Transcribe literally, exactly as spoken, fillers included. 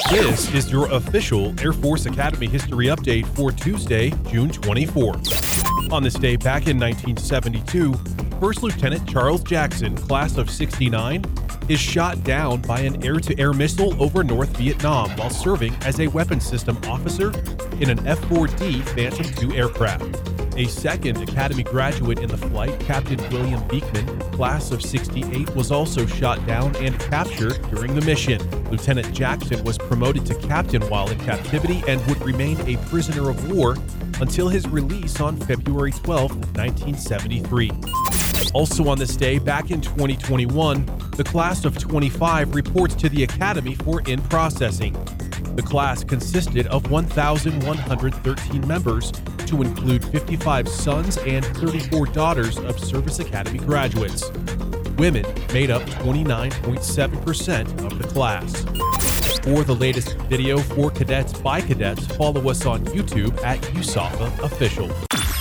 This is your official Air Force Academy history update for Tuesday, June twenty-fourth. On this day back in nineteen seventy-two, First Lieutenant Charles Jackson, class of sixty-nine, is shot down by an air-to-air missile over North Vietnam while serving as a weapons system officer in an F four D Phantom two aircraft. A second Academy graduate in the flight, Captain William Beekman, class of sixty-eight, was also shot down and captured during the mission. Lieutenant Jackson was promoted to captain while in captivity and would remain a prisoner of war until his release on February twelfth, nineteen seventy-three. Also on this day, back in twenty twenty-one, the class of twenty-five reports to the Academy for in-processing. The class consisted of one thousand one hundred thirteen members, to include fifty-five sons and thirty-four daughters of Service Academy graduates. Women made up twenty-nine point seven percent of the class. For the latest video for cadets by cadets, follow us on YouTube at U S A F A Official.